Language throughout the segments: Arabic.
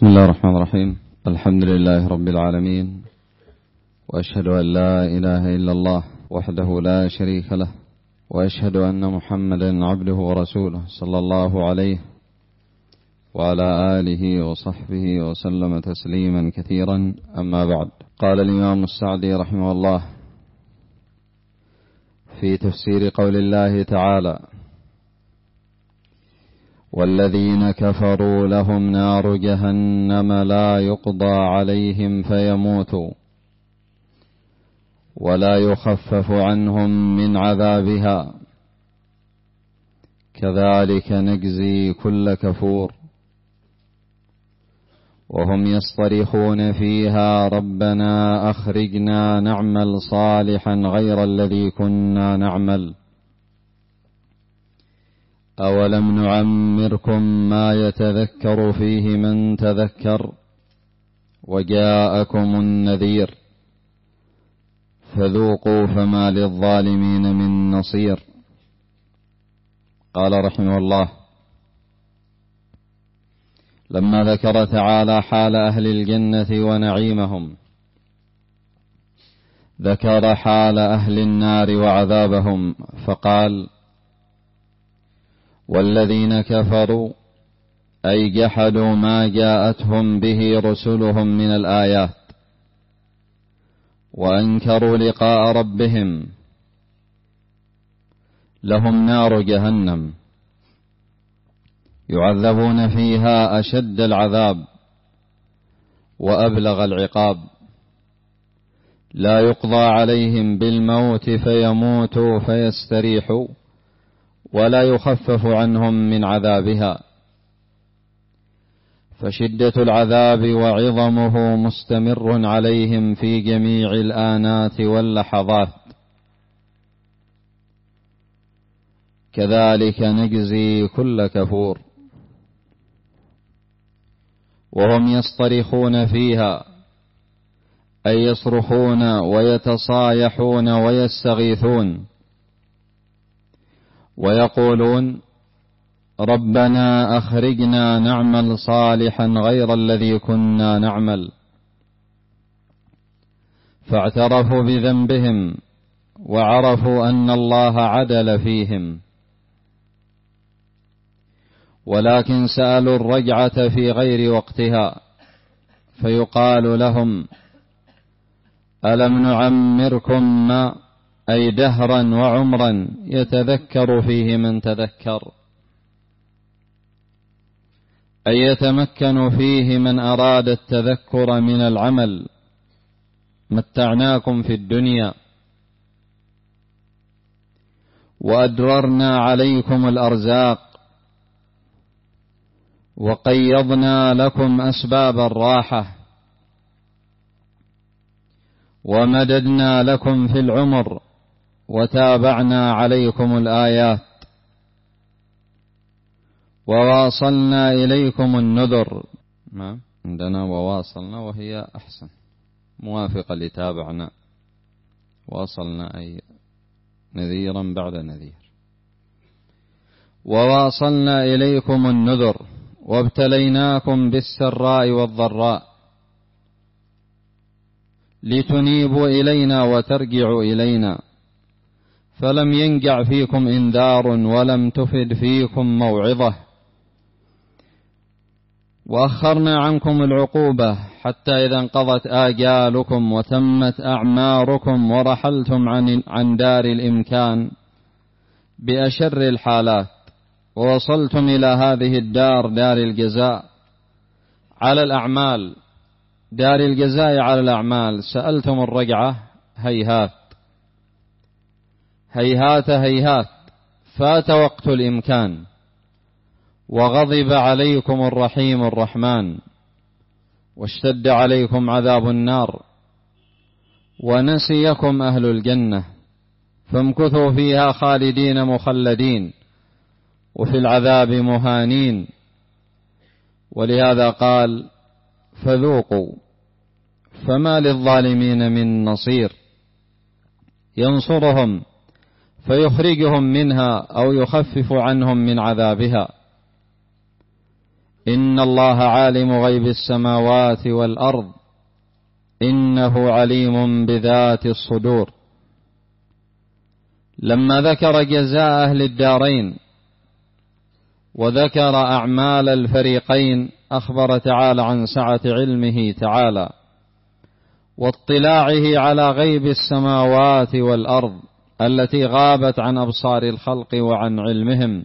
بسم الله الرحمن الرحيم. الحمد لله رب العالمين، وأشهد أن لا إله إلا الله وحده لا شريك له، وأشهد أن محمدا عبده ورسوله صلى الله عليه وعلى آله وصحبه وسلم تسليما كثيرا. أما بعد، قال الإمام السعدي رحمه الله في تفسير قول الله تعالى: والذين كفروا لهم نار جهنم لا يقضى عليهم فيموتوا ولا يخفف عنهم من عذابها كذلك نجزي كل كفور. وهم يصطرخون فيها: ربنا أخرجنا نعمل صالحا غير الذي كنا نعمل، أولم نعمركم ما يتذكر فيه من تذكر وجاءكم النذير فذوقوا فما للظالمين من نصير. قال رحمه الله: لما ذكر تعالى حال أهل الجنة ونعيمهم، ذكر حال أهل النار وعذابهم فقال: والذين كفروا أي جحدوا ما جاءتهم به رسلهم من الآيات وأنكروا لقاء ربهم لهم نار جهنم يعذبون فيها أشد العذاب وأبلغ العقاب، لا يقضى عليهم بالموت فيموتوا فيستريحوا ولا يخفف عنهم من عذابها، فشدة العذاب وعظمه مستمر عليهم في جميع الآنات واللحظات، كذلك نجزي كل كفور. وهم يصطرخون فيها أي يصرخون ويتصايحون ويستغيثون ويقولون: ربنا أخرجنا نعمل صالحا غير الذي كنا نعمل، فاعترفوا بذنبهم وعرفوا أن الله عدل فيهم، ولكن سألوا الرجعة في غير وقتها، فيقال لهم: ألم نعمركم ما أي دهرا وعمرا يتذكر فيه من تذكر، أي يتمكن فيه من أراد التذكر من العمل، متعناكم في الدنيا وأدررنا عليكم الأرزاق وقيضنا لكم أسباب الراحة ومددنا لكم في العمر وتابعنا عليكم الآيات وواصلنا إليكم النذر. ما عندنا وواصلنا وهي أحسن، موافقة لتابعنا. واصلنا أي نذيرا بعد نذير. وواصلنا إليكم النذر وابتليناكم بالسراء والضراء لتنيبوا إلينا وترجعوا إلينا، فلم ينجع فيكم إنذار ولم تفد فيكم موعظة، وأخرنا عنكم العقوبة حتى إذا انقضت آجالكم وتمت أعماركم ورحلتم عن دار الإمكان بأشر الحالات ووصلتم إلى هذه الدار، دار الجزاء على الأعمال، دار الجزاء على الأعمال، سألتم الرجعة، هيهات هيهات هيهات، فات وقت الإمكان وغضب عليكم الرحيم الرحمن واشتد عليكم عذاب النار ونسيكم أهل الجنة، فامكثوا فيها خالدين مخلدين وفي العذاب مهانين. ولهذا قال: فذوقوا فما للظالمين من نصير ينصرهم فيخرجهم منها أو يخفف عنهم من عذابها، إن الله عالم غيب السماوات والأرض إنه عليم بذات الصدور. لما ذكر جزاء أهل الدارين وذكر أعمال الفريقين أخبر تعالى عن سعة علمه تعالى واطلاعه على غيب السماوات والأرض التي غابت عن أبصار الخلق وعن علمهم،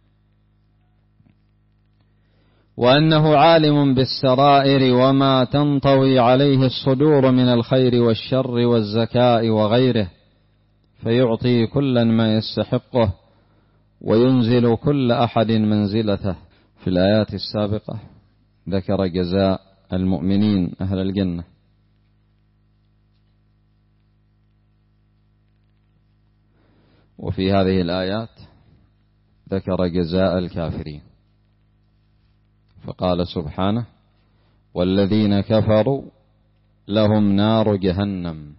وأنه عالم بالسرائر وما تنطوي عليه الصدور من الخير والشر والزكاء وغيره، فيعطي كلا ما يستحقه وينزل كل أحد منزلته. في الآيات السابقة ذكر جزاء المؤمنين أهل الجنة، وفي هذه الآيات ذكر جزاء الكافرين، فقال سبحانه: والذين كفروا لهم نار جهنم.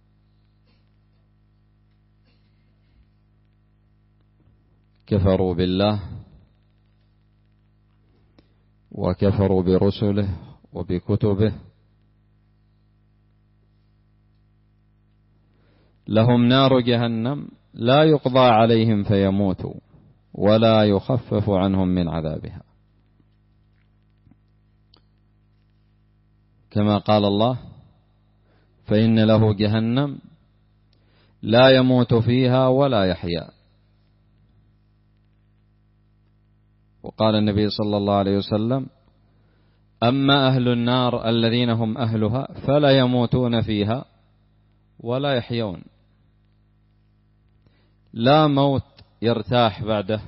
كفروا بالله وكفروا برسله وبكتبه، لهم نار جهنم لا يقضى عليهم فيموتوا ولا يخفف عنهم من عذابها، كما قال الله: فإن له جهنم لا يموت فيها ولا يحيا. وقال النبي صلى الله عليه وسلم: أما أهل النار الذين هم أهلها فلا يموتون فيها ولا يحيون، لا موت يرتاح بعده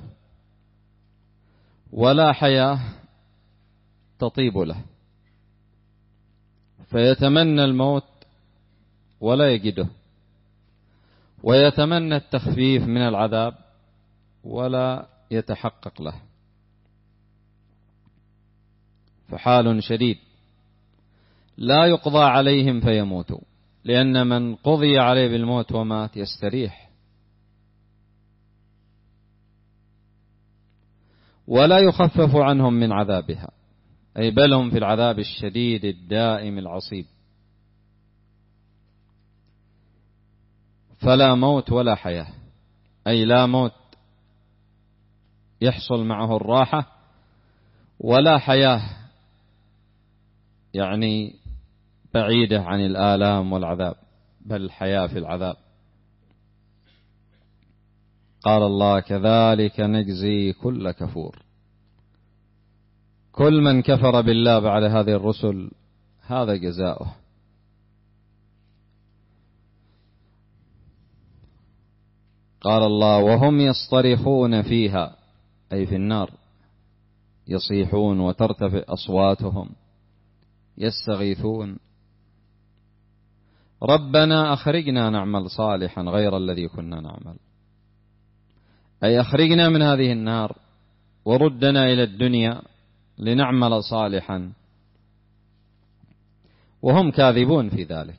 ولا حياة تطيب له، فيتمنى الموت ولا يجده، ويتمنى التخفيف من العذاب ولا يتحقق له، فحال شديد لا يقضى عليهم فيموتوا، لأن من قضي عليه بالموت ومات يستريح، ولا يخفف عنهم من عذابها، أي بل هم في العذاب الشديد الدائم العصيب. فلا موت ولا حياة، أي لا موت يحصل معه الراحة، ولا حياة يعني بعيدة عن الآلام والعذاب، بل حياة في العذاب. قال الله: كذلك نجزي كل كفور. كل من كفر بالله بعد هذه الرسل هذا جزاؤه. قال الله: وهم يصطرخون فيها، أي في النار، يصيحون وترتفع أصواتهم، يستغيثون: ربنا أخرجنا نعمل صالحا غير الذي كنا نعمل، أي أخرجنا من هذه النار وردنا إلى الدنيا لنعمل صالحا، وهم كاذبون في ذلك،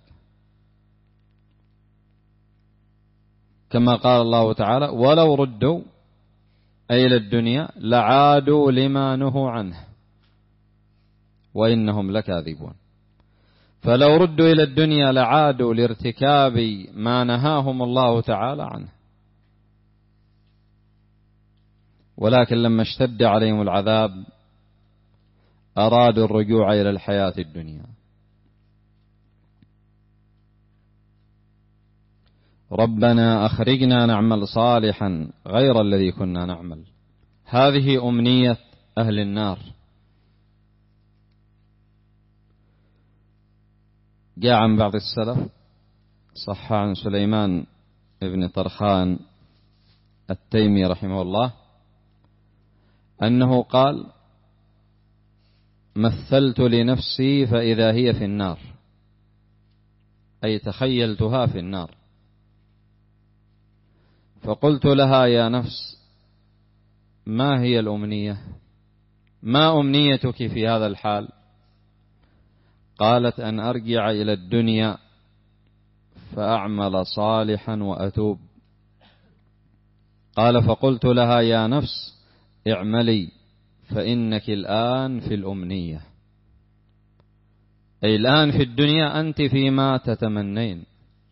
كما قال الله تعالى: ولو ردوا أي إلى الدنيا لعادوا لما نهوا عنه وإنهم لكاذبون. فلو ردوا إلى الدنيا لعادوا لارتكاب ما نهاهم الله تعالى عنه، ولكن لما اشتد عليهم العذاب أرادوا الرجوع إلى الحياة الدنيا. ربنا أخرجنا نعمل صالحا غير الذي كنا نعمل، هذه أمنية أهل النار. جاء عن بعض السلف، صح عن سليمان بن طرخان التيمي رحمه الله أنه قال: مثلت لنفسي فإذا هي في النار، أي تخيلتها في النار، فقلت لها: يا نفس، ما هي الأمنية؟ ما أمنيتك في هذا الحال؟ قالت: أن أرجع إلى الدنيا فأعمل صالحا وأتوب. قال: فقلت لها: يا نفس، اعملي فإنك الآن في الأمنية، أي الآن في الدنيا أنت فيما تتمنين.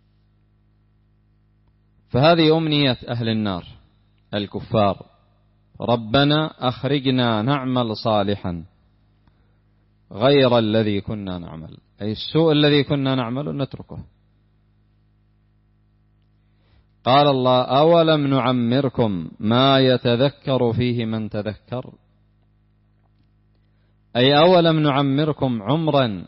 فهذه أمنية أهل النار الكفار: ربنا أخرجنا نعمل صالحا غير الذي كنا نعمل، أي السوء الذي كنا نعمل نتركه. قال الله: أولم نعمركم ما يتذكر فيه من تذكر، أي أولم نعمركم عمرا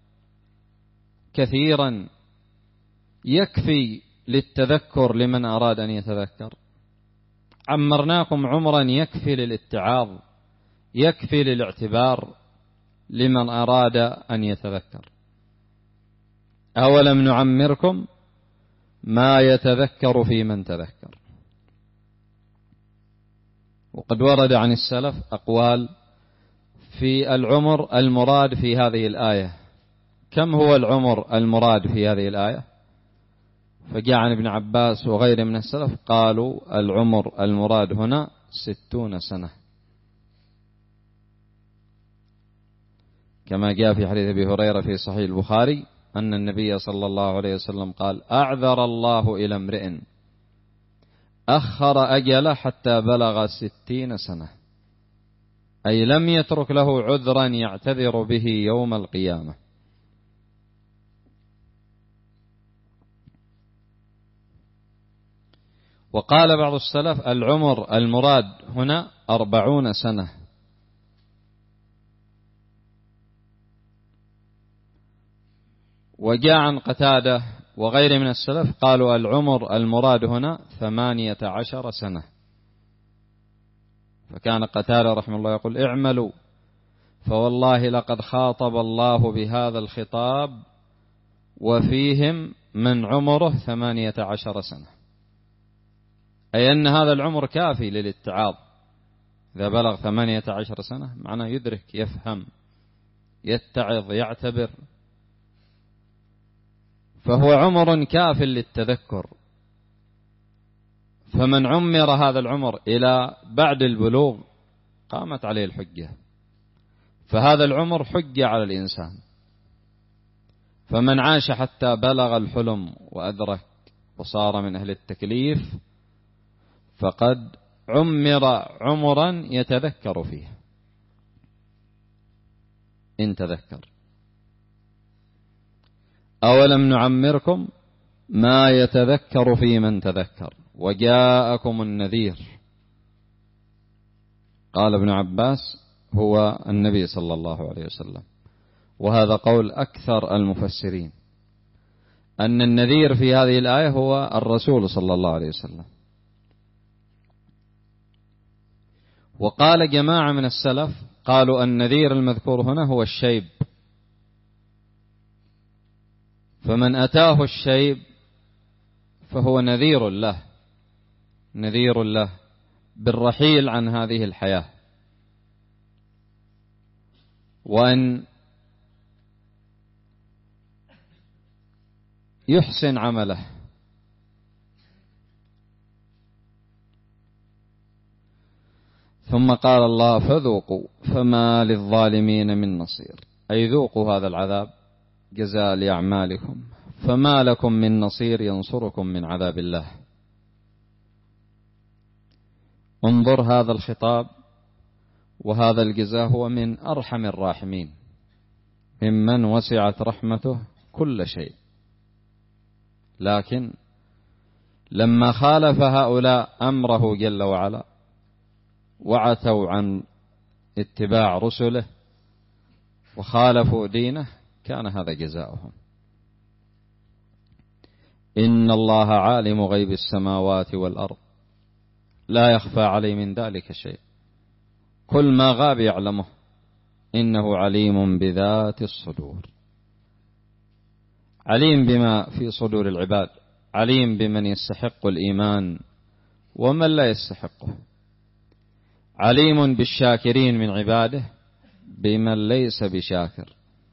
كثيرا يكفي للتذكر لمن أراد أن يتذكر. عمرناكم عمرا يكفي للاتعاظ، يكفي للاعتبار لمن أراد أن يتذكر. أولم نعمركم ما يتذكر في من تذكر. وقد ورد عن السلف أقوال في العمر المراد في هذه الآية. كم هو العمر المراد في هذه الآية؟ فجاء عن ابن عباس وغيره من السلف قالوا العمر المراد هنا 60 سنة، كما جاء في حديث أبي هريرة في صحيح البخاري أن النبي صلى الله عليه وسلم قال: أعذر الله إلى امرئ أخر أجله حتى بلغ 60 سنة، أي لم يترك له عذرا يعتذر به يوم القيامة. وقال بعض السلف العمر المراد هنا 40 سنة. وجاء عن قتادة وغيره من السلف قالوا العمر المراد هنا 18 سنة. فكان قتادة رحمه الله يقول: اعملوا فوالله لقد خاطب الله بهذا الخطاب وفيهم من عمره 18 سنة، أي أن هذا العمر كافي للاتعاظ. إذا بلغ 18 سنة معناه يدرك، يفهم، يتعظ، يعتبر، فهو عمر كاف للتذكر. فمن عمر هذا العمر إلى بعد البلوغ قامت عليه الحجة، فهذا العمر حجة على الإنسان. فمن عاش حتى بلغ الحلم وأدرك وصار من أهل التكليف فقد عمر عمرا يتذكر فيه إن تذكر. أولم نعمركم ما يتذكر في من تذكر وجاءكم النذير. قال ابن عباس هو النبي صلى الله عليه وسلم، وهذا قول أكثر المفسرين، أن النذير في هذه الآية هو الرسول صلى الله عليه وسلم. وقال جماعة من السلف قالوا النذير المذكور هنا هو الشيب، فمن أتاه الشيب فهو نذير له، نذير له بالرحيل عن هذه الحياة، وأن يحسن عمله. ثم قال الله: فذوقوا فما للظالمين من نصير، أي ذوقوا هذا العذاب جزاء لأعمالكم، فما لكم من نصير ينصركم من عذاب الله. انظر هذا الخطاب وهذا الجزاء هو من أرحم الراحمين، ممن وسعت رحمته كل شيء. لكن لما خالف هؤلاء أمره جل وعلا وعتوا عن اتباع رسله وخالفوا دينه كان هذا جزاؤهم. إن الله عالم غيب السماوات والأرض لا يخفى عليه من ذلك شيء، كل ما غاب يعلمه، إنه عليم بذات الصدور. عليم بما في صدور العباد، عليم بمن يستحق الإيمان ومن لا يستحقه، عليم بالشاكرين من عباده بمن ليس بشاكر.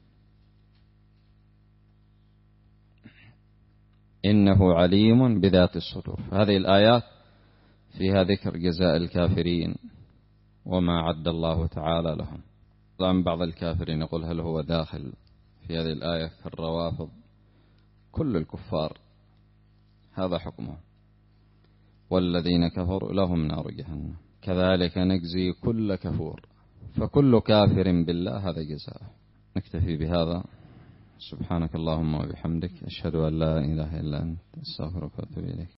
إنه عليم بذات الصدور. هذه الآيات فيها ذكر جزاء الكافرين وما عد الله تعالى لهم. طبعا بعض الكافرين يقول هل هو داخل في هذه الآية كالروافض؟ كل الكفار هذا حكمه، والذين كفروا لهم نار جهنم كذلك نجزي كل كفور، فكل كافر بالله هذا جزاؤه. نكتفي بهذا. سبحانك اللهم وبحمدك، أشهد أن لا إله إلا أنت، أستغفرك وأتوب إليك.